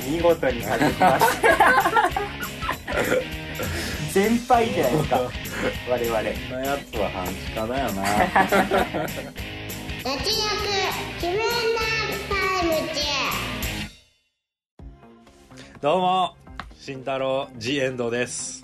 見事に外れました先輩じゃないですか我々。 こんなやつは半地下だよな脱力気分タイムズ。 どうも慎太郎ジエンドです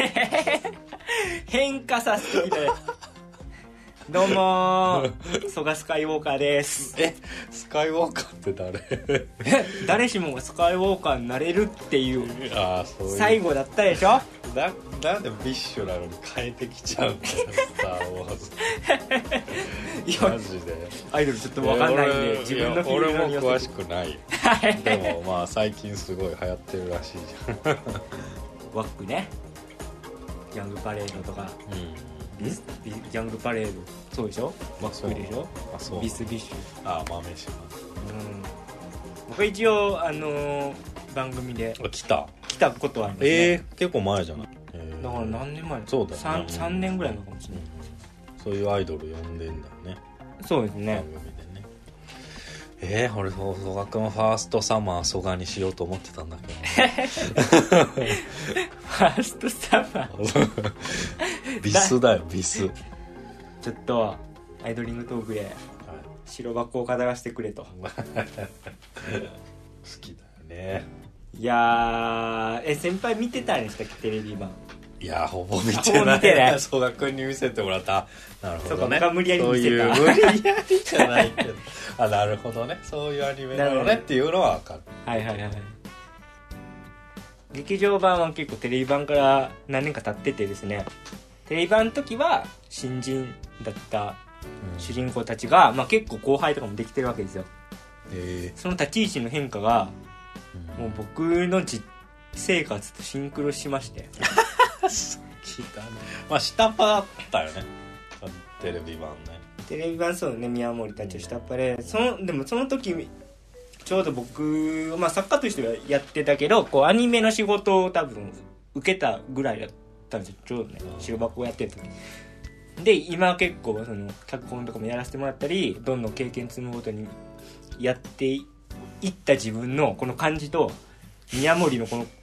変化させてきてどうもソガスカイウォーカーです。 スカイウォーカーって誰誰しもがスカイウォーカーになれるっていうそういう最後だったでしょ。 なんでビッシュなのに変えてきちゃうんだよスター・ウォーズいやマジでアイドルちょっと分かんないんで自分のフィールドに寄せて。 俺も詳しくないでもまあ最近すごい流行ってるらしいじゃんワックね、ヤングパレードとか、ヤングパレードそうでしょ、ワックでしょ、 そうビスビッシュ、 豆柴僕一応番組で来たことはありますね。 結構前じゃない。 だから何年前？ そうだよね。 3年ぐらいのかもしれない、 そういうアイドル呼んでんだよね。 そうですね。 番組でね。俺曽我君ファーストサマー曽我にしようと思ってたんだけど、 ファーストサマービスだよビス。 ちょっとアイドリングトークで白箱を語らせてくれと好きだよね。 いや先輩見てたんでしたっけ、テレビ版。 いやほぼ見てない曽我君に見せてもらった。なるほどね。 そうか、無理やり見せた。 そういう無理やりじゃないけどなるほどね、そういうアニメなのねっていうのは分かる。 はいはいはい。劇場版は結構テレビ版から何年か経っててですね、テレビ版の時は新人だった主人公たちが、結構後輩とかもできてるわけですよ。その立ち位置の変化が、もう僕の実生活とシンクロしまして好きだね。下っ端だったよねテレビ版ね。 テレビ版そうね、宮森たちを下っ端で、でもその時ちょうど僕、作家としてはやってたけど、こうアニメの仕事を多分受けたぐらいだったんですよ、ちょうどね、白箱をやってる時で。今結構その脚本とかもやらせてもらったり、どんどん経験積むごとにやっていった自分のこの感じと宮森のこの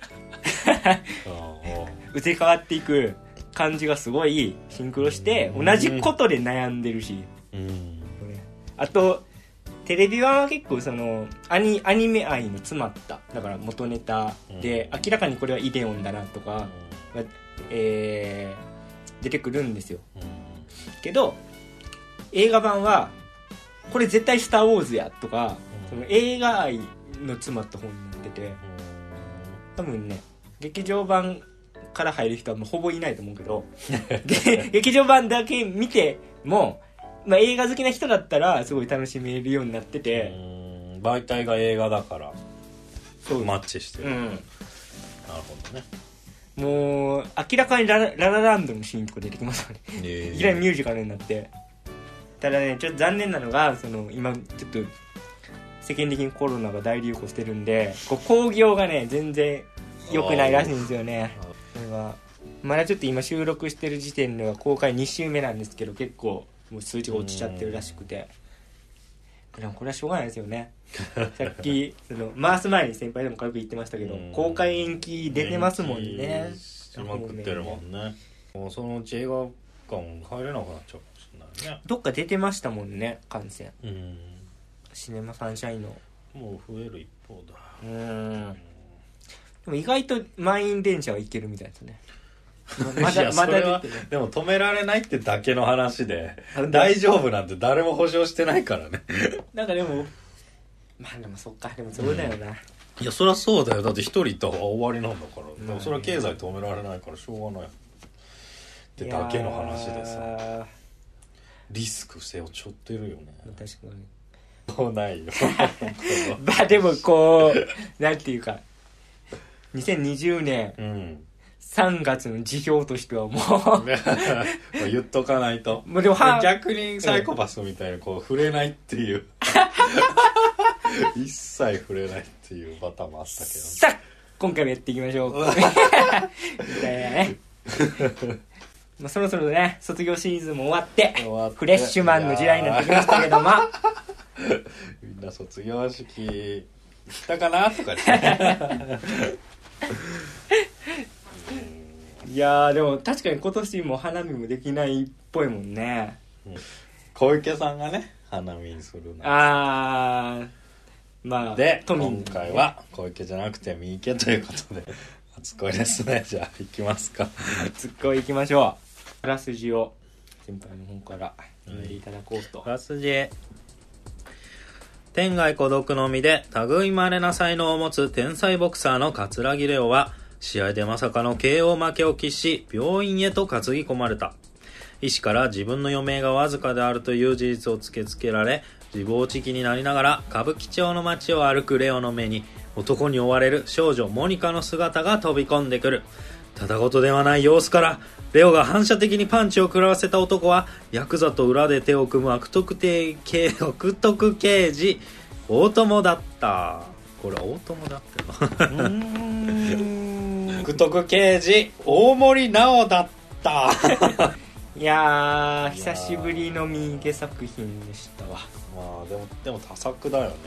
移り変わっていく感じがすごいシンクロして、同じことで悩んでるし、あとテレビ版は結構そのアニメ愛の詰まった、だから元ネタで、明らかにこれはイデオンだなとかが、出てくるんですよ、けど映画版はこれ絶対スターウォーズやとか、その映画愛の詰まった本になってて、多分ね劇場版から入る人はもうほぼいないと思うけど劇場版だけ見ても、映画好きな人だったらすごい楽しめるようになってて、 媒体が映画だからそうマッチしてる、なるほどね。 もう明らかにララランドのシーンとか出てきますよね、いきなりミュージカルになって。ただね、ちょっと残念なのが、その今ちょっと世間的にコロナが大流行してるんで、こう興行がね全然良くないらしいんですよね。これはまだちょっと今収録してる時点では公開2週目なんですけど、結構もう数値が落ちちゃってるらしくて、でもこれはしょうがないですよねさっきその回す前に先輩でも軽く言ってましたけど、公開延期出てますもんね。 しまくってるもんね。もうそのうち映画館入れなくなっちゃうかもしれないね。 どっか出てましたもんね、感染。シネマサンシャインのもう増える一方だ。 でも意外と満員電車は行けるみたいですね。 まだ出てね。でも止められないってだけの話で大丈夫なんて誰も保証してないからねなんかでもでもそっか、でもそうだよな、 いやそりゃそうだよ。だって一人いたら終わりなんだから、でもそれは経済止められないからしょうがないってだけの話でさ、リスク背負っちゃってるよね。 確かにそうないよでもこうなんていうか、2020年、3月の辞表としてはもう言っとかないと。 もうでも逆にサイコパスみたいにこう触れないっていう一切触れないっていうパターンもあったけど、 さあ今回もやっていきましょうみたいなねそろそろね卒業シーズンも終わってフレッシュマンの時代になってきましたけどもみんな卒業式たかなとか言っていやーでも確かに今年も花見もできないっぽいもんね、 小池さんがね花見にするのまあで都民、 今回は小池じゃなくて三池ということで初恋ですね。じゃあ行きますか。 ツッコミ行きましょう。あらすじを先輩の方から読んでいただこうと。 あらすじ。天涯孤独の身で類まれな才能を持つ天才ボクサーの桂木レオは試合でまさかの KO 負けを喫し病院へと担ぎ込まれた。医師から自分の余命がわずかであるという事実を突きつけられ、自暴自棄になりながら歌舞伎町の街を歩くレオの目に男に追われる少女モニカの姿が飛び込んでくる。ただごとではない様子からレオが反射的にパンチを食らわせた男はヤクザと裏で手を組む悪徳刑事大友だった。これ大友だっての悪徳刑事大森直だったいやー久しぶりの三池作品でしたわ。 まあでも多作だよね。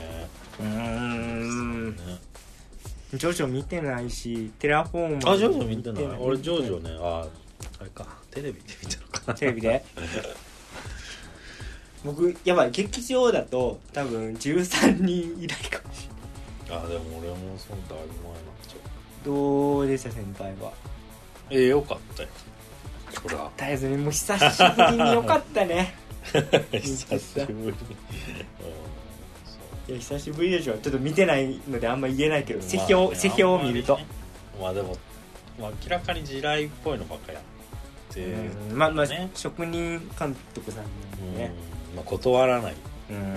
ジョジョ見てないしテラフォーマージョジョ見てない。俺ジョジョねあれかテレビで見てるかテレビで僕やばい劇場だと多分13人以来かもしれない。 でも俺もそのだいぶ前になっちゃう。 どうでした先輩は。 よかったよ。そりゃ絶えずにもう久しぶりによかったね久しぶりいや久しぶりでしょ。ちょっと見てないのであんま言えないけど、世評を見るとまあでも、明らかに地雷っぽいのばっかやってまあね、職人監督さんなんでね、 断らない、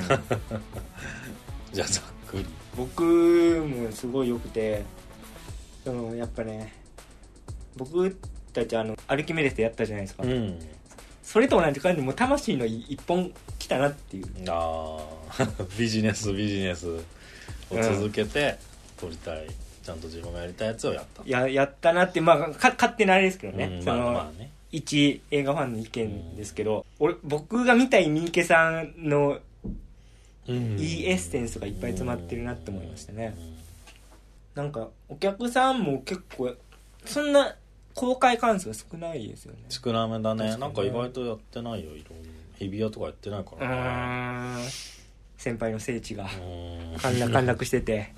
じゃあざっくり僕もすごい良くて、やっぱね僕たちアルキメデスでやったじゃないですか、それと同じ感じでもう魂の一本来たなっていう。 ビジネスを続けて撮りたい、ちゃんと自分がやりたいやつをやった。 やったなって、勝手なあれですけどね、 ね一映画ファンの意見ですけど、僕が見たい三池さんのいいエッセンスがいっぱい詰まってるなって思いましたね。なんかお客さんも結構そんな公開関数が少ないですよね。 少なめだね。なんか意外とやってないよ。いろいろ日比谷とかやってないからね。 先輩の聖地が陥落してて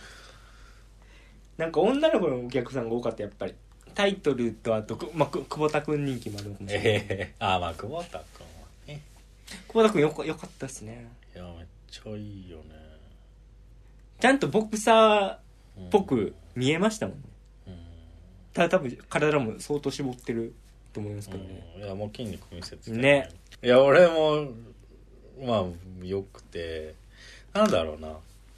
なんか女の子のお客さんが多かった。やっぱりタイトルとあと、久保田くん人気もあるかもしれない。 久保田くんはね。 久保田くんよかったっすね。 いやめっちゃいいよね。 ちゃんとボクサーっぽく見えましたもんね。ただ多分体も相当絞ってると思いますけどね。 いやもう筋肉見せてたね。 いや俺もよくて、なんだろうな、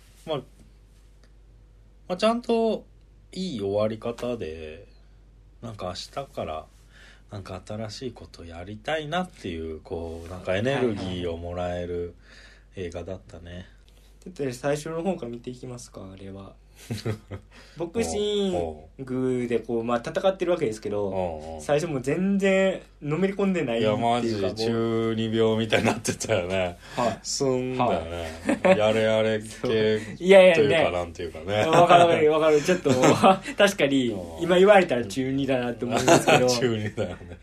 ちゃんといい終わり方で、なんか明日からなんか新しいことやりたいなっていうなんかエネルギーをもらえる映画だったね。 ちょっと最初の方から見ていきますか。あれはボクシングで戦ってるわけですけど、最初もう全然のめり込んでないっていうか、 いやマジで中二病みたいになってたよね。すんだよね、やれ系というかなんていうかね。 わかるちょっと確かに今言われたら中二だなって思うんですけど中二だよね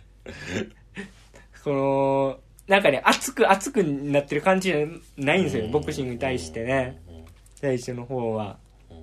なんかね熱くなってる感じじゃないんですよ、ボクシングに対してね、最初の方は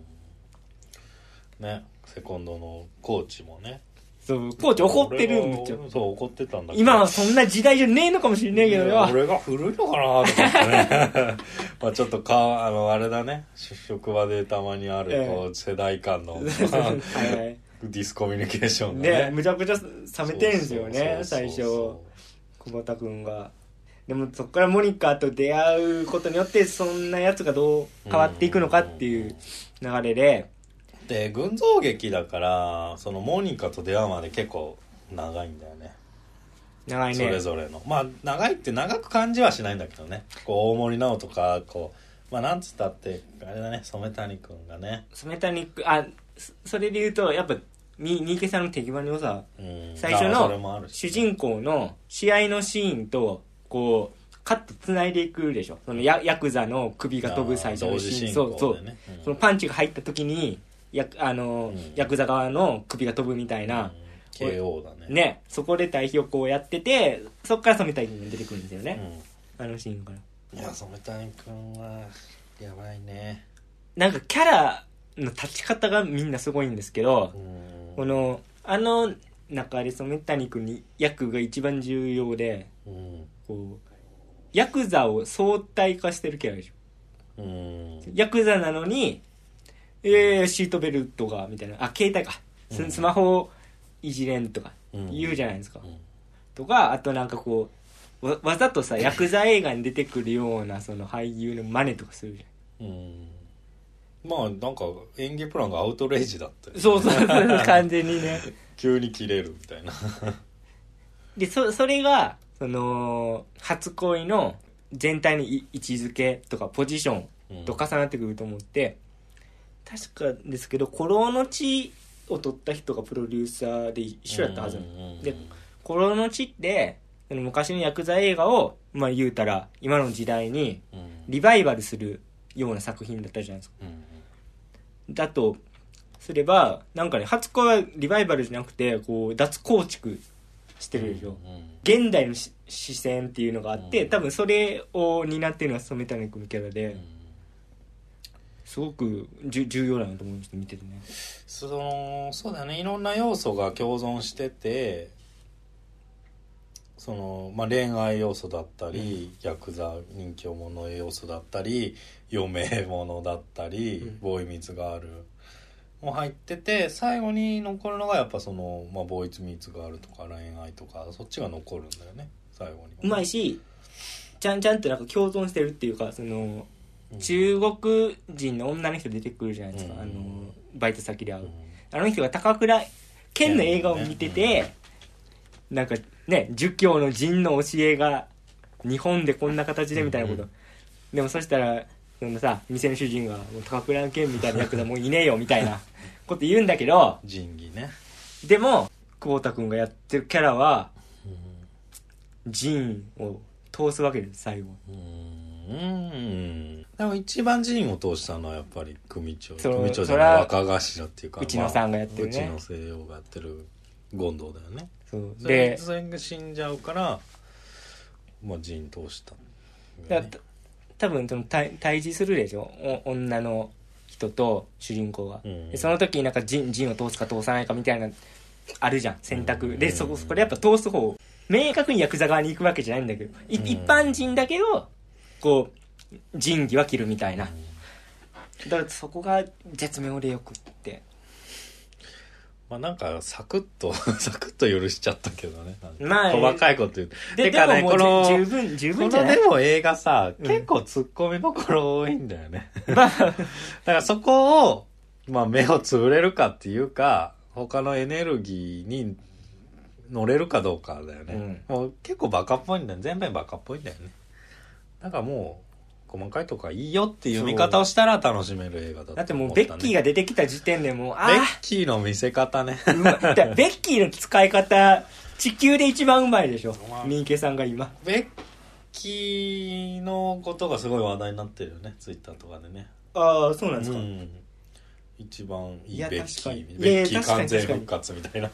ね。セコンドのコーチもね、 そうコーチ怒ってるんですよ。 そう怒ってたんだけど、 今はそんな時代じゃねえのかもしれないけどよ、 俺が古いのかなと思ってねちょっとあれだね、職場でたまにある世代間のディスコミュニケーションがねむちゃくちゃ冷めてるんですよね。最初久保田君が。でもそこからモニカと出会うことによってそんなやつがどう変わっていくのかっていう流れで、 群像劇だからそのモニカと出会うまで結構長いんだよね。 長いね。 それぞれの長いって長く感じはしないんだけどね。大森直とかなんつったってあれだね、染谷くんがね。 染谷くんそれで言うとやっぱ三池さんの手際の良さ、最初の主人公の試合のシーンとカット繋いでいくでしょ。そのヤクザの首が飛ぶ最初のシーン。そうそう、そのパンチが入った時にヤクザ側の首が飛ぶみたいな、 KO だね。 ね、そこで対比をこうやってて、そっから染谷君が出てくるんですよね、あのシーンから。 いや、染谷君はやばいね。 なんかキャラの立ち方がみんなすごいんですけど、この中で染谷君に役が一番重要で、こうヤクザを相対化してるキャラでしょ。ヤクザなのにシートベルトがみたいな、携帯か、スマホをいじれんとか言うじゃないですか、とか、あとなんかこうわざとさヤクザ映画に出てくるようなその俳優の真似とかするじゃん。 まあなんか演技プランがアウトレイジだったよね。 そう完全にね急に切れるみたいなでそれがその初恋の全体の位置づけとかポジションと重なってくると思って、確かですけど古老の地を取った人がプロデューサーで一緒やったはずで、古老の地って昔のヤクザ映画をまあ言うたら今の時代にリバイバルするような作品だったじゃないですか、だとすればなんかね、初恋はリバイバルじゃなくてこう脱構築してるでしょ、現代の視線っていうのがあって、多分それを担ってるのは染谷君のキャラで、すごく重要だなと思いました、見ててね。 そうだね、いろんな要素が共存してて、恋愛要素だったり、ヤクザ人気者の要素だったり、余命者だったり、ボーイミーツガールも入ってて、最後に残るのがやっぱボーイズミーツガールとか恋愛とか、そっちが残るんだよね、最後に。 うまいし、ちゃんとなんか共存してるっていうか、中国人の女の人出てくるじゃないですか、バイト先で会う、あの人が高倉健の映画を見てて、なんかね、儒教の仁の教えが日本でこんな形でみたいなこと、でもそしたら店の主人がもう高倉健みたいなヤクザもういねえよみたいなこと言うんだけど、 仁義ね。でも久保田君がやってるキャラは仁を通すわけです、最後。 でも一番陣を通したのはやっぱり組長じゃない、若頭っていうか、 内野さんがやってるね、 内野聖陽がやってる権藤だよね。 そうでそれが死んじゃうから陣通した、 ね、多分対峙するでしょ、女の人と主人公が、でその時になんか陣を通すか通さないかみたいなあるじゃん、選択で、そこでやっぱ通す方、明確にヤクザ側に行くわけじゃないんだけど、一般人だけどこう仁義は切るみたいな、だからそこが絶妙でよくって、 なんかサクッと許しちゃったけどね、 まあ、 細かいこと言うでももう十分じゃない。 でも映画さ、結構ツッコミどころ多いんだよねだからそこを目をつぶれるかっていうか、他のエネルギーに乗れるかどうかだよね、もう結構バカっぽいんだよ、全編バカっぽいんだよね。だからもう細かいとかいいよっていう見方をしたら楽しめる映画だと思ったね。 だってもうベッキーが出てきた時点でもうベッキーの見せ方ねベッキーの使い方地球で一番うまいでしょ、三池さんが今。 ベッキーのことがすごい話題になってるよね、ツイッターとかでね。 ああ、そうなんですか、 一番いいベッキー、 ベッキー完全復活みたいな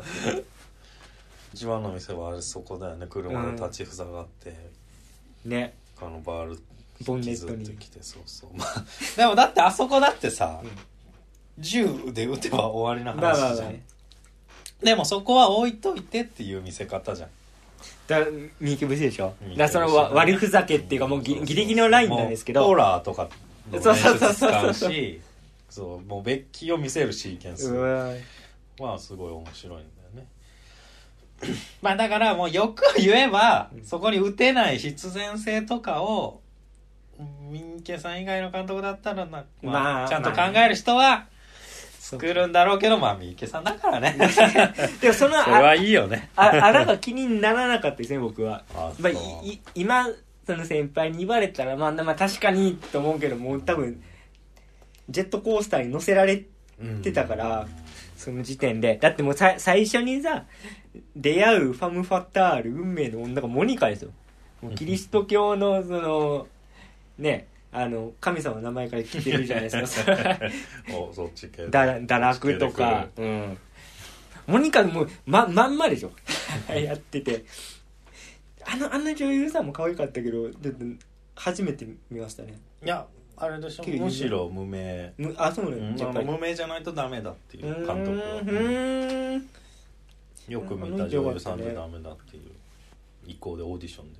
一番の店はあれそこだよね、車で立ちふさがって、 ね、 バールボンネットに来て、そうでもだってあそこだってさ、銃で撃てば終わりな話じゃん、でもそこは置いといてっていう見せ方じゃん。 だ三池節でしょ、だその悪ふざけっていうかもうギリギリのラインなんですけど、 ホラーとかの演出使うし、そうもうベッキーを見せるシーケンスはすごい面白いんだよねだからもうよく言えば、そこに打てない必然性とかを三池さん以外の監督だったらちゃんと考える人は作るんだろうけど、三池さんだからねでもそれはいいよね穴が気にならなかったですね、僕は。今その先輩に言われたら確かにと思うけど、もう多分ジェットコースターに乗せられてたから、その時点でだってもう最初にさ出会うファム・ファタール運命の女がモニカですよ。 もうキリスト教のそのね神様の名前から来てるじゃないですかおそっち系堕落とか、うん、モニカもまんまでしょやっててあの女優さんも可愛かったけど初めて見ましたね。 いやあれでしょ、むしろ無名。 あ、そうね、 やっぱり無名じゃないとダメだっていう監督は、よく見た女優さんでダメだっていう意向でオーディション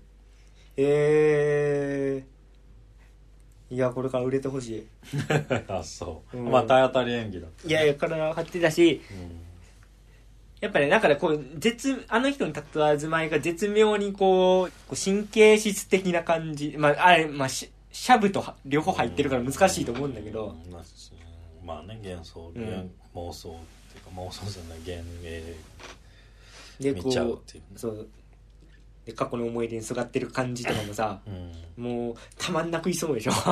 でいやこれから売れてほしいあ、そう、まあ体当たり演技だった、 ね、いや体張ってたし、やっぱね、だからこうあの人の佇まいが絶妙にこう神経質的な感じ、まああれまあシャブと両方入ってるから難しいと思うんだけど、 まあね、妄想っていうか妄想じゃない幻影見ちゃうっていう、ね、 そうで過去の思い出にすがってる感じとかもさ、もうたまんなくいそうでしょ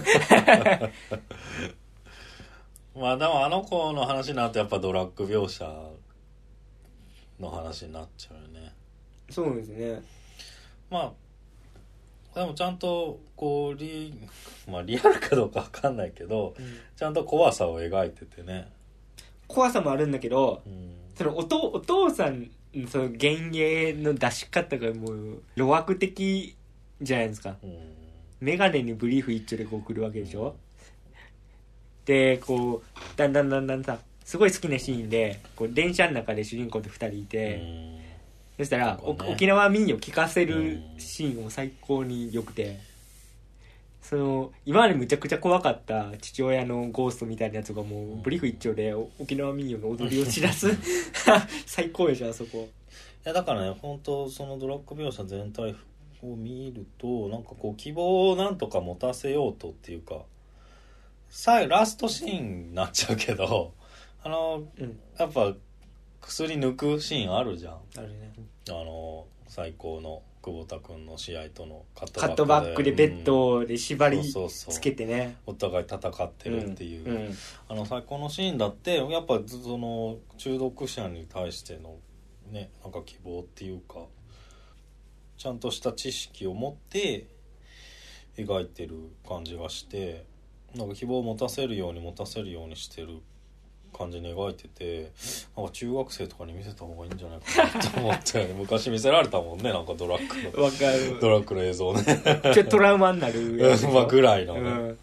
まあでもあの子の話になるとやっぱドラッグ描写の話になっちゃうよね。 そうですね。 まあでもちゃんとこうリアルかどうか分かんないけど、ちゃんと怖さを描いててね。 怖さもあるんだけど、そのお父さんその幻影の出し方がもう路悪的じゃないですか。メガネにブリーフ一丁でこう来るわけでしょ。でこうだんだんさ、すごい好きなシーンでこう電車の中で主人公と2人いて、そしたら、沖縄民謡を聴かせるシーンも最高に良くて、その今までむちゃくちゃ怖かった父親のゴーストみたいなやつがもうブリーフ一丁で沖縄民謡の踊りを知らす最高でしょあそこ。 いやだからね、本当そのドラッグ描写全体を見るとなんかこう希望をなんとか持たせようとっていうか、ラストシーンになっちゃうけどやっぱ薬抜くシーンあるじゃん。 あるね。 最高の久保田君の試合とのカットバックでベッドで縛りつけてね、 お互い戦ってるっていう、最高のシーンだって、やっぱその中毒者に対してのね、なんか希望っていうかちゃんとした知識を持って描いてる感じがして、なんか希望を持たせるようにしてる感じに描いてて、なんか中学生とかに見せた方がいいんじゃないかなと思って昔見せられたもんね、なんかドラッグの映像ねちょっとトラウマになるまあぐらいのね、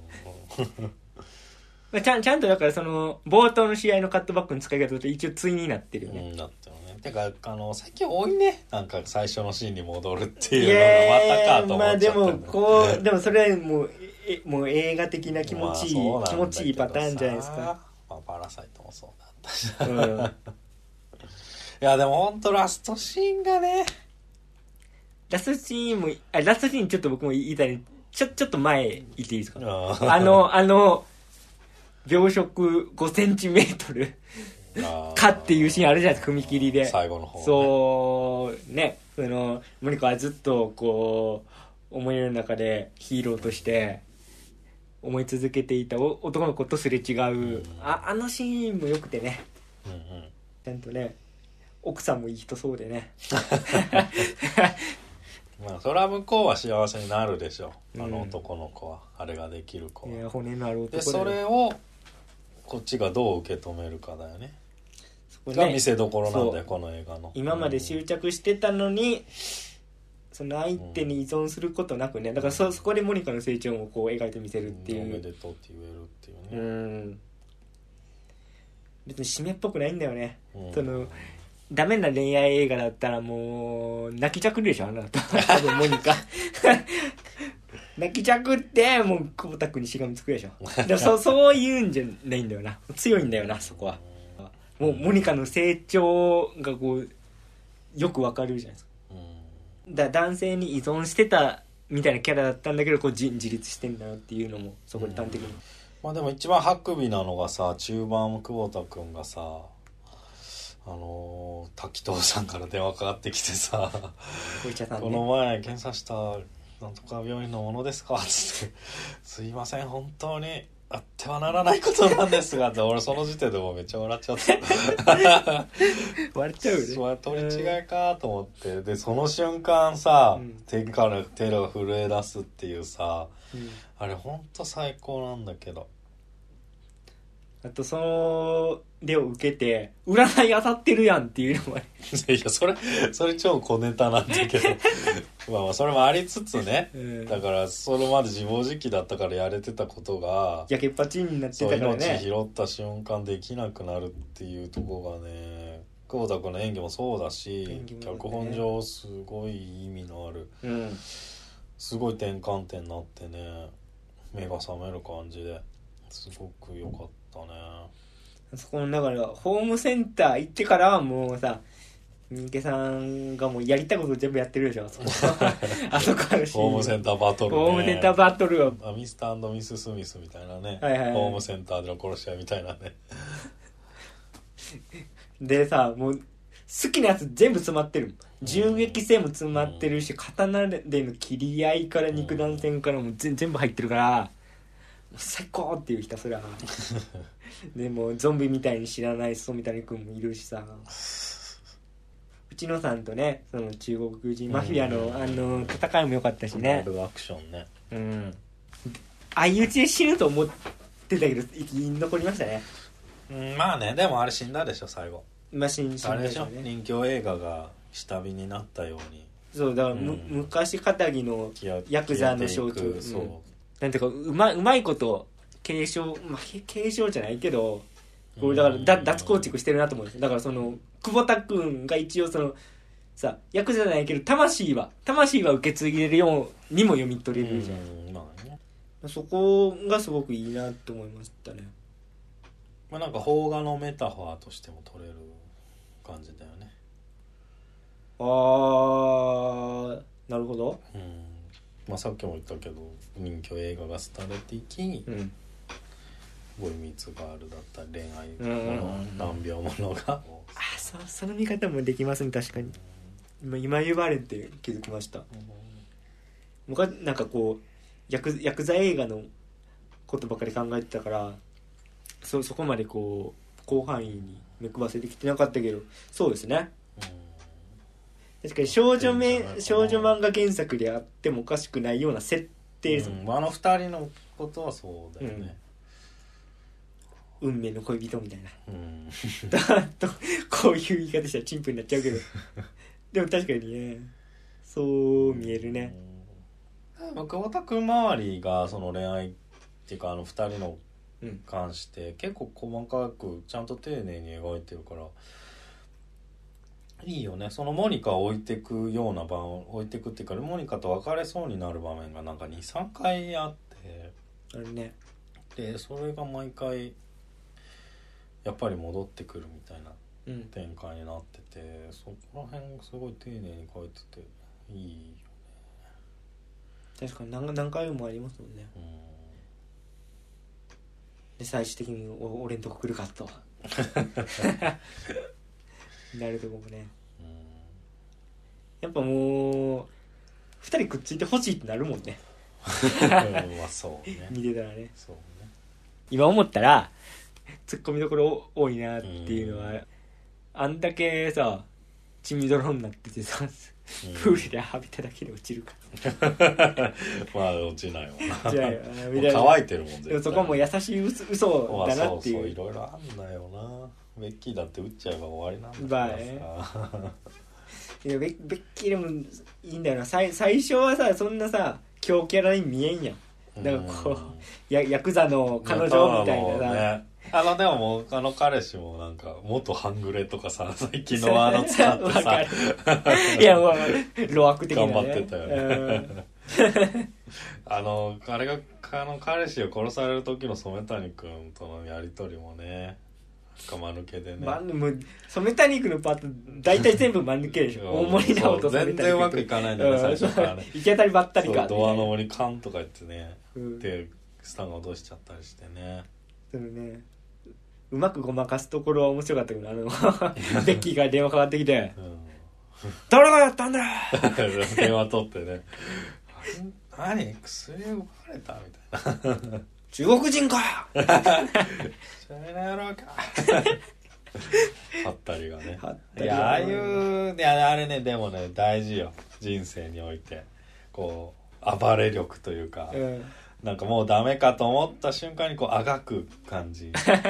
ちゃんとだからその冒頭の試合のカットバックの使い方と一応対になってるよね。 なってるね。てか最近多いね、なんか最初のシーンに戻るっていうのがまたかと思っちゃった、 まあでもそれはもう映画的な気持ちいい、気持ちいいパターンじゃないですか。 まあ、パラサイトもそうだったし、いやでもほんとラストシーンがね、 ラストシーンちょっと僕も言いたいね。ちょっと前言っていいですか。秒速5センチメートルかっていうシーンあるじゃないですか、踏切で最後の方、ね、 そうね、モニカはずっとこう思いの中でヒーローとして思い続けていた男の子とすれ違う、あのシーンも良くてね、ちゃんとね奥さんもいい人そうでねまあそれは向こうは幸せになるでしょ、あの男の子は、あれができる子は。 いや骨のある男でそれをこっちがどう受け止めるかだよね。そこが見せどころなんだよ、この映画の。 今まで執着してたのに、その相手に依存することなくね、だからそこでモニカの成長をこう描いてみせるっていう、 おめでとうって言えるっていうね。 別に締めっぽくないんだよね、そのダメな恋愛映画だったらもう泣きじゃくるでしょ、あなた多分モニカ泣きじゃくってもう久保田君にしがみつくでしょでもそういうんじゃないんだよな、強いんだよな、そこは。もうモニカの成長がこうよくわかるじゃないですか。男性に依存してたみたいなキャラだったんだけど、こう自立してんだなっていうのもそこで端的に、 まあでも一番ハクビなのがさ、中盤久保田君がさ、滝藤さんから電話かかってきてさ、この前検査したなんとか病院のものですかつってすいません本当にあってはならないことなんですがって俺その時点でもうめっちゃ笑っちゃった笑っちゃうよね。 それ取り違いかと思って、でその瞬間さ、手が震え出すっていうさ、あれほんと最高なんだけど、 あとそれを受けて占い当たってるやんっていうのもあいやそれ超小ネタなんだけどまあそれもありつつね、だからそれまで自暴自棄だったからやれてたことがやけっぱちになってたからね、 命拾った瞬間できなくなるっていうとこがね、久保田君の演技もそうだし、ね、脚本上すごい意味のある、すごい転換点になってね、目が覚める感じですごく良かったね。 そこのだからホームセンター行ってからはもうさ、三池さんがもうやりたいこと全部やってるでしょ、あそこあそこあるしホームセンターバトルね、 ホームセンターバトルはミスター&ミス・スミスみたいなね、 はいはいはい、 ホームセンターでの殺し合いみたいなねでさ、もう好きなやつ全部詰まってる、銃撃戦も詰まってるし、刀での切り合いから肉弾戦からも全部入ってるから、最高っていうひたすらでもゾンビみたいに知らない染谷くんもいるしさ、内野さんとね、その中国人マフィアの戦いも良かったしね、 アクションね、 相打ちで死ぬと思ってたけど生き残りましたね。 まあね、でもあれ死んだでしょ最後。 死んだあれでしょ、人気映画が下火になったように。 そうだから、昔かたぎのヤクザの象徴、なんていうかうまいこと継承、継承じゃないけど、これだから脱構築してるなと思うんですよ。だからその久保田君が一応そのさ、ヤクザじゃないけど魂は受け継げるようにも読み取れるじゃん。 まあね、 そこがすごくいいなと思いましたね。 まあなんか邦画のメタファーとしても取れる感じだよね。 なるほど。 まあさっきも言ったけど、人気映画が廃れていき、ボイミーツガールだったり恋愛の難病ものが、 その見方もできますね、確かに。今言われて気づきました。僕はなんかこうヤクザ映画のことばかり考えてたから、そこまでこう広範囲に目配せできてなかったけど、そうですね。確かに少女漫画原作であってもおかしくないような設定ですもん。 あの二人のことはそうだよね。 運命の恋人みたいな。とこういう言い方したらチンプになっちゃうけど、でも確かにね、そう見えるね。 久保田君周りがその恋愛っていうか、あの二人の関して結構細かくちゃんと丁寧に描いてるからいいよね。そのモニカを置いてくような場を置いてくっていうか、モニカと別れそうになる場面がなんか 2,3 回あって、 あれね、 でそれが毎回やっぱり戻ってくるみたいな展開になってて、そこら辺すごい丁寧に書いてていいよね。 確かに何回もありますもんね。で最終的に俺んとこ来るかとなるとこもね、やっぱもう2人くっついてほしいってなるもんねまあそうね、 見てたらね。 そうね、 今思ったらツッコミどころ多いなっていうのは、あんだけさ血みどろになっててさ、プールで浴びただけで落ちるかまあ落ちないわなじゃあみたいな、 乾いてるもん絶対。 でもそこも優しい嘘だなっていう、 そういろいろあんだよな。ベッキーだって打っちゃえば終わりなんだからさ、 いやベッキーでもいいんだよな。最初はさ、そんなさ強キャラに見えんやん。だからこうヤクザの彼女みたいなさ、 ね、でももう彼氏もなんか元半グレとかさ、最近の使ってさいやもう露悪的なね頑張ってたよねあれが彼氏を殺される時の染谷くんとのやりとりもね、間抜けでね。 もう染谷くんのパート大体全部間抜けでしょ大森直人全然うまくいかないんだよね、最初からね。 行き当たりばったりか、 ドアの森カンとか言ってね、でスタンが落としちゃったりしてね。 そのね、うまくごまかすところは面白かったけど、ベッキーから電話かかってきて誰がやったんだ電話取ってね何薬奪われたみたいな中国人かチャイナ野郎かはったりがね。いやああいういやあれねでもね大事よ人生においてこう暴れ力というか、なんかもうダメかと思った瞬間にこうあがく感じ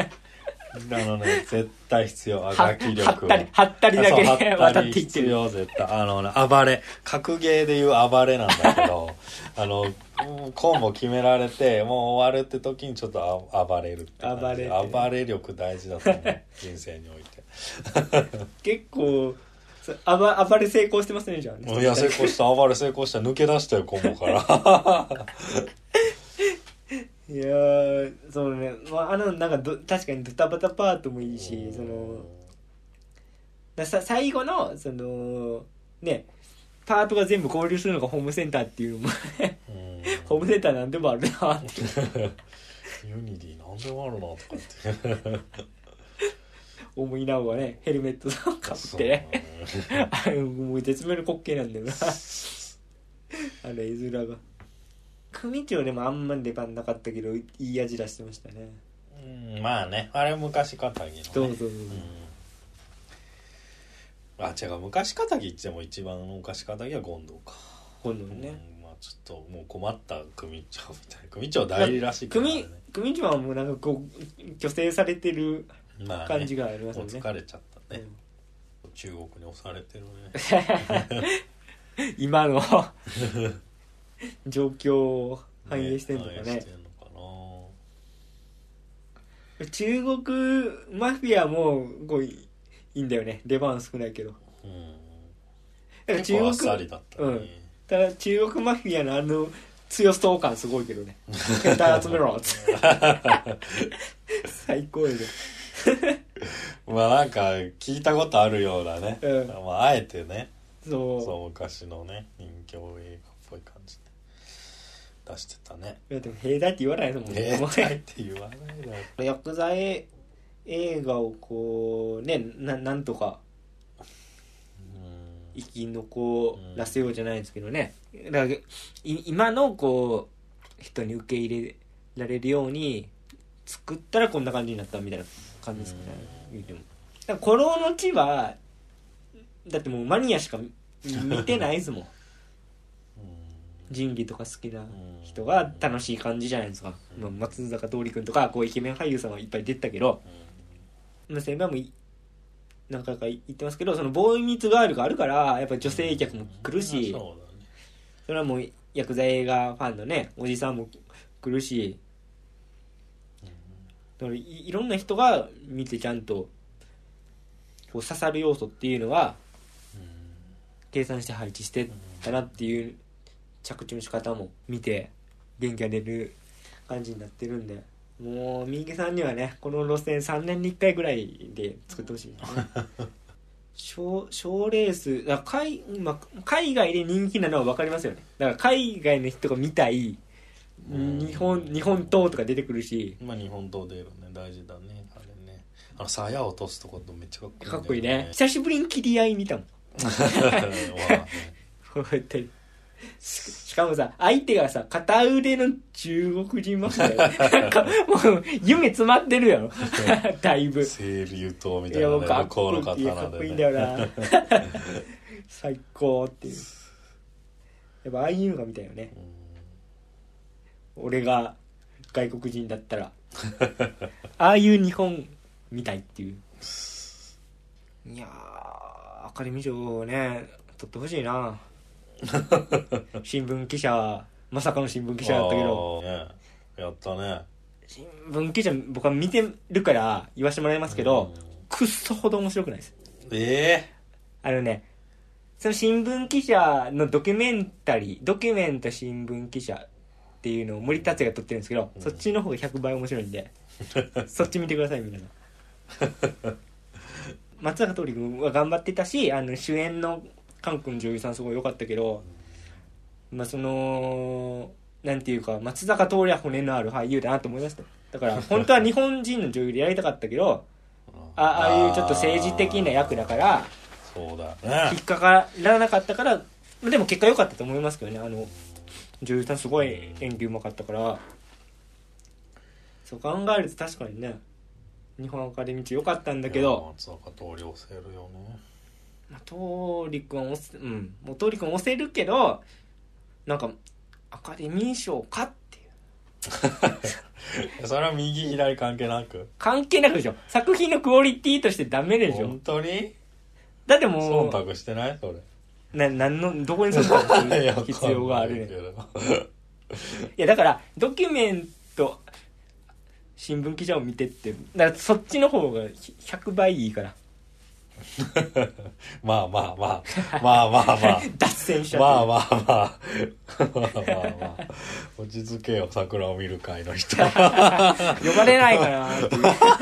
絶対必要あがき力ははったりだけで渡っていって必る要絶対暴れ格ゲーでいう暴れなんだけどコンボ決められてもう終わるって時にちょっと暴れるって感じ暴れ力大事だと思う人生において結構暴れ成功してますねじゃあね。 いや成功した暴れ成功した抜け出したよコンボからいやーそうね、なんか確かにドタバタパートもいいし、最後のそのねパートが全部合流するのがホームセンターっていうのもホームセンターなんでもあるなってユニディなんでもあるなとかって思いながらねヘルメットをかぶってねもう絶妙な滑稽なんだよな絵面が。組長でもあんまり出番なかったけどいい味出してましたね。 まあねあれ昔かたぎのねそう、 違う昔かたぎっても一番昔かたぎは権藤か今度ね、 まあちょっともう困った組長みたいな組長代理らしいからね組長はもうなんかこう虚勢されてる感じがありますよね。 もう疲れちゃったね、中国に押されてるね今の状況を反映してんのかね。中国マフィアもこういいんだよね。出番少ないけど。だから中国結構あっさりだったね。 ただ中国マフィアの強そう感すごいけどね。携帯集めろっつって最高やでまあなんか聞いたことあるようなね、まああえてねそう昔のね人形映画っぽい感じで出してたね。 いやでも兵隊って言わないですもんね。 兵隊って言わないだろ。 薬剤映画をこうねなんとか生き残らせようじゃないんですけどね。だから今のこう人に受け入れられるように作ったらこんな感じになったみたいな感じですかね。言うてもだから古老の地はだってもうマニアしか見てないですもん仁義とか好きな人が楽しい感じじゃないですか。松坂桃李君とかこうイケメン俳優さんはいっぱい出てたけど、先輩も何回か言ってますけど、そのボーイミーツガールがあるからやっぱり女性客も来るし、それはもう薬剤映画ファンのねおじさんも来るし、だからいろんな人が見てちゃんとこう刺さる要素っていうのは計算して配置してたなっていう着地の仕方も見て元気が出る感じになってるんで、もう三池さんにはねこの路線3年に1回ぐらいで作ってほしいですね賞レースだから海外で人気なのは分かりますよね。だから海外の人が見たい日本刀とか出てくるし、 今日本刀出るね大事だねあれね。鞘を落とすとこめっちゃかっこいい、ね、 かっこいいね。久しぶりに切り合い見たもんこうやってしかもさ相手がさ片腕の中国人マフィアなんかもう夢詰まってるやろだいぶ清流刀みたいな、ね、 かっこ向こうの刀で、ね、 かっこいいんだよな最高っていう、やっぱああいうのが見たいよね、俺が外国人だったらああいう日本見たいっていう。いやーアカデミー賞をね取ってほしいな新聞記者まさかの新聞記者だったけど、 ね、やったね。 新聞記者僕は見てるから言わせてもらいますけど、くっそほど面白くないです。その新聞記者のドキュメント新聞記者っていうのを森達也が撮ってるんですけど、そっちの方が100倍面白いんでそっち見てくださいみんな松坂桃李君は頑張ってたし、主演の韓国の女優さんすごい良かったけど、そのなんていうか松坂桃李は骨のある俳優だなと思いました。だから本当は日本人の女優でやりたかったけどああいうちょっと政治的な役だからそうだね引っかからなかったから、でも結果良かったと思いますけどね。女優さんすごい演技うまかったからそう考えると確かにね日本アカデミー賞良かったんだけど、 松岡桃李押せるよね。 桃李君はもう桃李君押せるけどなんかアカデミー賞かっていうそれは右左関係なく関係なくでしょ。作品のクオリティとしてダメでしょ。 本当にだってもう忖度してないそれなんのどこに忖度する必要があるねん。いやだからドキュメント新聞記者を見てってだからそっちの方が100倍いいからまあまあまあまあまあまあ脱線しちゃってまあまあまあまあまあ落ち着けよ桜を見る会の人呼ばれないかなって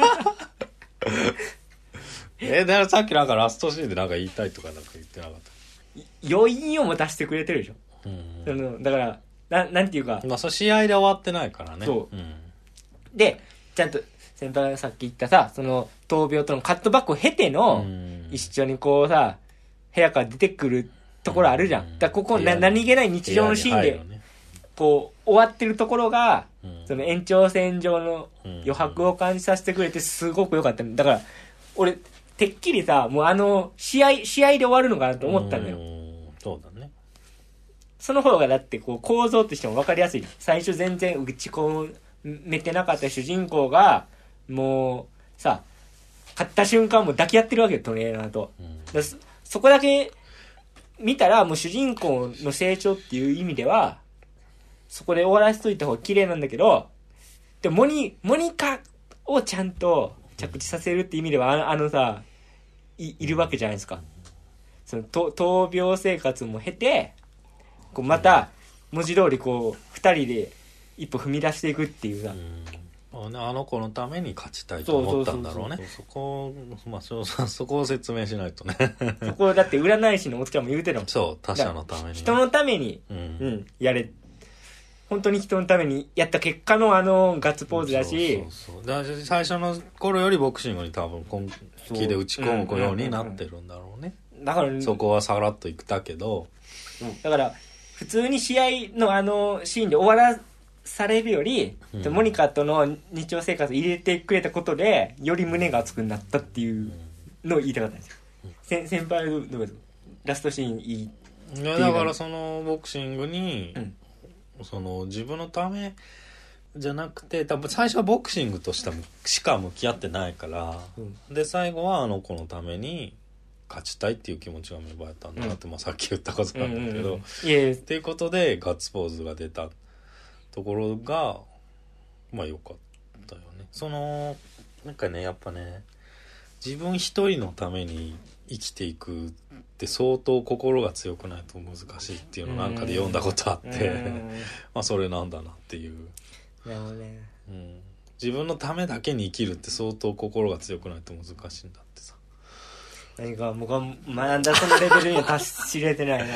いうだからさっきなんかラストシーンでなんか言いたいとかなんか言ってなかった余韻を持たせてくれてるでしょ、だからなんていうかまあそれ試合で終わってないからねそう、でちゃんと先輩がさっき言ったさその闘病とのカットバックを経ての一緒にこうさ部屋から出てくるところあるじゃん、だからここ何気ない日常のシーンでこう終わってるところが、その延長線上の余白を感じさせてくれてすごく良かった。だから俺てっきりさもう試合で終わるのかなと思ったんだよ。 そうだね。 その方がだってこう構造としても分かりやすい。最初全然打ち込めてなかった主人公がもうさ勝った瞬間も抱き合ってるわけよトレーナーと、そこだけ見たらもう主人公の成長っていう意味ではそこで終わらせといた方が綺麗なんだけど、でモニカをちゃんと着地させるって意味ではさ いるわけじゃないですか。その闘病生活も経てこうまた文字通りこう2人で一歩踏み出していくっていうさ、 あの子のために勝ちたいと思ったんだろうね。そこを説明しないとねそこだって占い師のおっちゃんも言うてたもん。 そう他者のために、ね、 人のために、やれ本当に人のためにやった結果のガッツポーズだし、 そうだから最初の頃よりボクシングに多分本気で打ち込むようになってるんだろうね。 だからそこはさらっといったけど、 だから普通に試合のシーンで終わらされるより、モニカとの日常生活入れてくれたことでより胸が熱くなったっていうのを言いたかったんですよ、先輩のどうですかラストシーンいいいやだからそのボクシングに、その自分のためじゃなくて多分最初はボクシングとしか向き合ってないから、で最後はあの子のために勝ちたいっていう気持ちが芽生えたんだなって、まあ、さっき言ったことなんだけど、っていうことでガッツポーズが出たところがまあ良かったよね。そのなんかねやっぱね自分一人のために生きていくって相当心が強くないと難しいっていうのなんかで読んだことあってまあそれなんだなっていう。 なるほどね、 自分のためだけに生きるって相当心が強くないと難しいんだってさ。 何か僕は学んだそのレベルには達しれてないな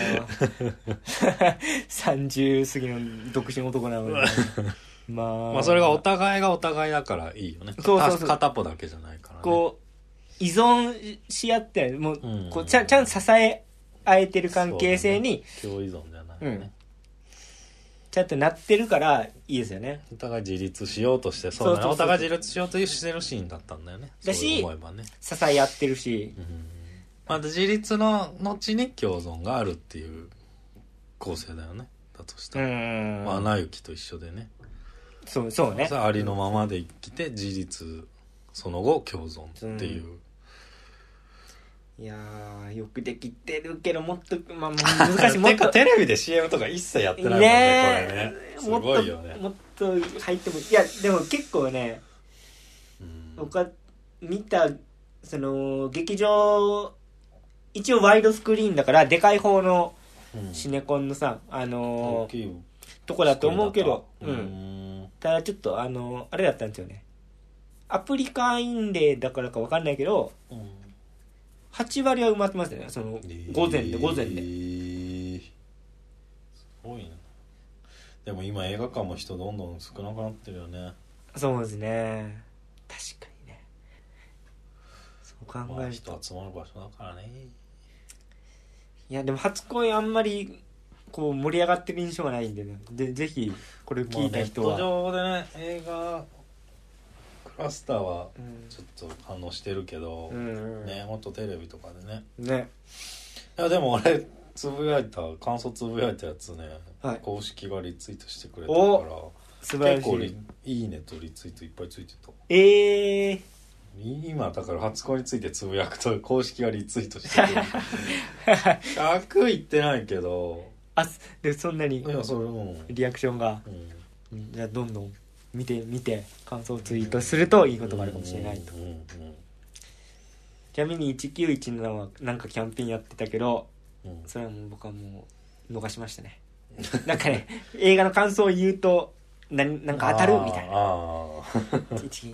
30過ぎの独身男なのにまあそれがお互いがお互いだからいいよね。そう片っぽだけじゃないからね。 こう依存し合ってもう、こうちゃんと支え合えてる関係性に、 共依存じゃないよね、 ちゃんとなってるからいいですよね。 お互い自立しようとしてそうだね、お互い自立しようとしてるシーンだったんだよね。 だしそう思えばね支え合ってるし、 また自立の後に共存があるっていう構成だよね。だとしたらまあアナ雪と一緒でね。 そうね。 ありのままで生きて自立その後共存っていう、 いやーよくできてるけどもっと、まあ、難しいもっとテレビで CM とか一切やってないもんねこれね。すごいよね。 もっと入ってもいやでも結構ね、僕は見たその劇場一応ワイドスクリーンだからでかい方のシネコンのさとこだと思うけど、ただちょっとあれだったんですよね。アプリ会員例だからか分かんないけど、8割は埋まってますよね。その午前で。 すごいね。でも今映画館も人どんどん少なくなってるよね。 そうですね。確かにね。そう考えると、 人集まる場所だからね。 いやでも初恋あんまりこう盛り上がってる印象がないんでね。でぜひこれを聞いた人は、 ネット上でね映画ラスターはちょっと反応してるけど、 うんね、もっとテレビとかでね。 ね。 いやでも俺感想つぶやいたやつね、 はい、 公式がリツイートしてくれたから素晴らしい。 結構いいねとリツイートいっぱいついてた。今だから初恋についてつぶやくと公式がリツイートしてくれる100いってないけど、 でそんなにいやそれもリアクションが、じゃあどんどん見て感想ツイートするといいことがあるかもしれないと。ちなみに1917はなんかキャンペーンやってたけど、それはもう僕はもう逃しましたねなんかね、映画の感想を言うとなんか当たるみたいな。1917ち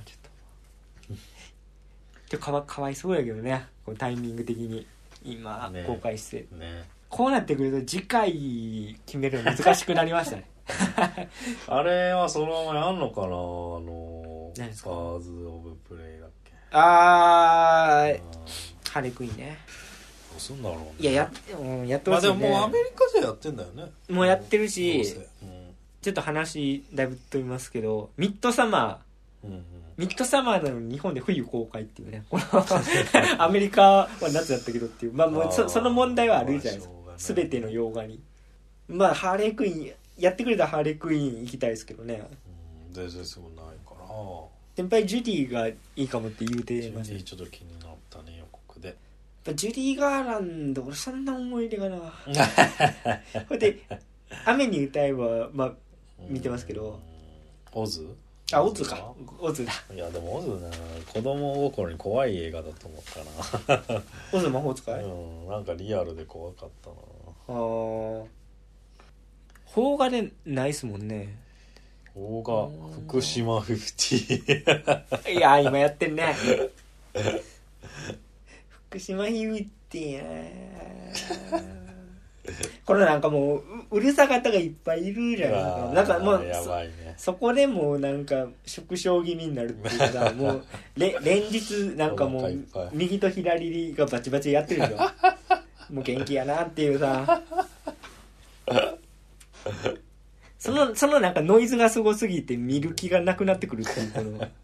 ょっとかわいそうやけどね、このタイミング的に今公開して、こうなってくると次回決めるの難しくなりましたねあれはそのままやんのかな、 何ですか、 バーズ・オブ・プレイだっけ。 ハーレクイーンね。 どうすんだろうね。 いややってほしいね。 まあでももうアメリカじゃやってんだよね。 もうやってるし、ちょっと話だいぶ飛びますけど、ミッドサマーなのに日本で冬公開っていうね、このアメリカは夏だったけどっていう、まあもうその問題はあるじゃないですか、全ての洋画に。まあハーレークイーンやってくれたらハーレークイーン行きたいですけどね。 全然そうないかな。 先輩ジュディがいいかもって言うてました。 ジュディちょっと気になったね、予告で。 ジュディ・ガーランド俺そんな思い入れがなほいで雨に歌えばまあ見てますけど、 オズかオズだ。 いやでもオズね、子供心に怖い映画だと思ったなオズ魔法使い、 なんかリアルで怖かったな。 邦画でないっすもんね。 邦画福島50 いや今やってんね福島50やこれなんかもううるさ方がいっぱいいるじゃないですか。なんかもうやばいね、 そこでもうなんか縮小気味になるっていうかもう連日なんかもう右と左がバチバチやってるでしょもう元気やなっていうさそのなんかノイズがすごすぎて見る気がなくなってくるっていうこのだ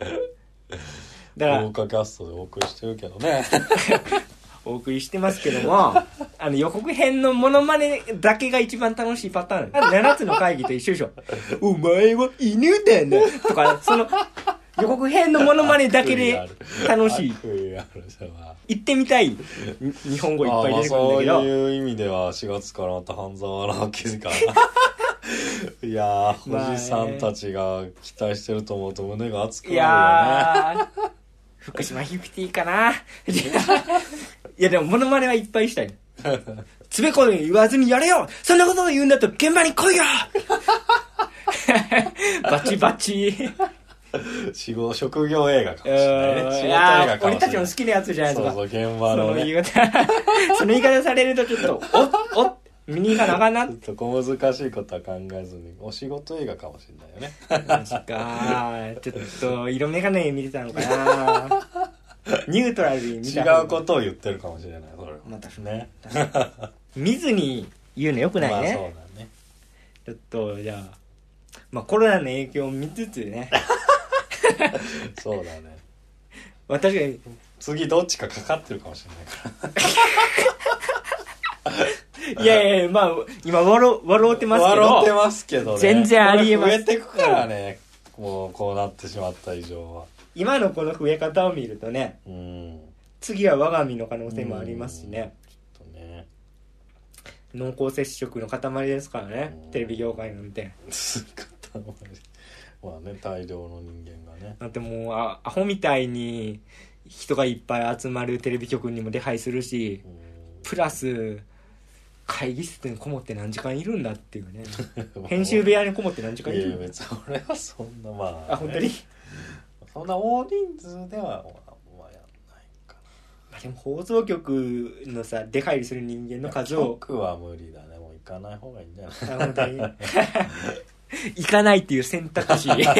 から豪華キャストでお送りしてるけどねお送りしてますけども予告編のモノマネだけが一番楽しいパターン。7つの会議と一緒でしょお前は犬だなとかその予告編のモノマネだけで楽しい言ってみたい日本語いっぱい出てくるんだけど、 そういう意味では4月からまた半沢直樹かいやー、おじさんたちが期待してると思うと胸が熱くなるよね。いや福島50かないやでもモノマネはいっぱいしたいつべこで言わずにやれよ、そんなことを言うんだと現場に来いよバチバチ職業映画かもしれないね。仕事映画かもしれない。 俺たちの好きなやつじゃないですか。 そう現場のね、 その言い方されるとちょっとお見に行かなあかんな。 そこ難しいことは考えずにお仕事映画かもしれないよね。 マジか。ちょっと色眼鏡見てたのかなニュートラルに見た。 違うことを言ってるかもしれない。それまたね見ずに言うのよくないね。 まあそうだね。 ちょっとじゃあまあコロナの影響を見つつねそうだね。 まあ確かに次どっちかかかってるかもしれないからいやまあ今笑うてますけどね。全然ありえます。 増えてくからね、もうこうなってしまった以上は。 今のこの増え方を見るとね、次は我が身の可能性もありますしね。 ちょっとね、 濃厚接触の塊ですからね、テレビ業界なんて。 まあね、大量の人間がね。 だってもうアホみたいに人がいっぱい集まるテレビ局にも出配するし、プラス会議室にこもって何時間いるんだっていうね編集部屋にこもって何時間いるんだ。 いや別に俺はそんなまあ、ね、 本当にそんな大人数ではまあやんないかな。 でも放送局のさ出入りする人間の数を。 局は無理だね、もう行かない方がいいんじゃない。 本当に行かないっていう選択肢確か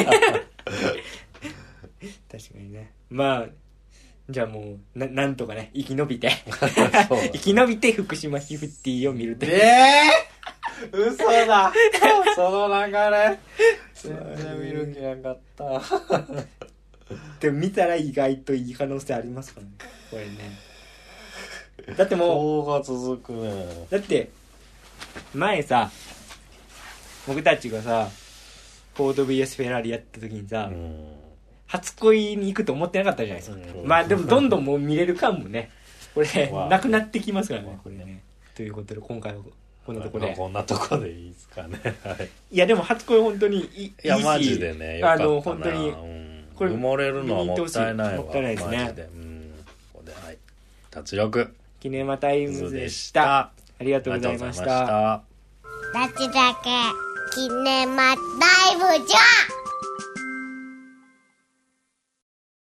にね。まあじゃあもうなんとかね生き延びて生き延びて福島50を見ると。 嘘だその流れ全然見る気なかったでも見たら意外といい可能性ありますからねこれね。だっても動画続くね。 うだって前さ僕たちがさフォード VS フェラーリやった時にさ、初恋に行くと思ってなかったじゃないですか、まあでもどんどんもう見れる感もねこれなくなってきますからねこれね。ということで今回はこんなとこで、 こんなとこでいいですかね。はい。 いやでも初恋本当にいやマジでねよかったな。 本当にこれ埋もれるのはもったいないわ。 もったいないですね。 マジで。ここではい。脱力キネマタイムズでした。ありがとうございました。 だちだけキネマタイムじゃ。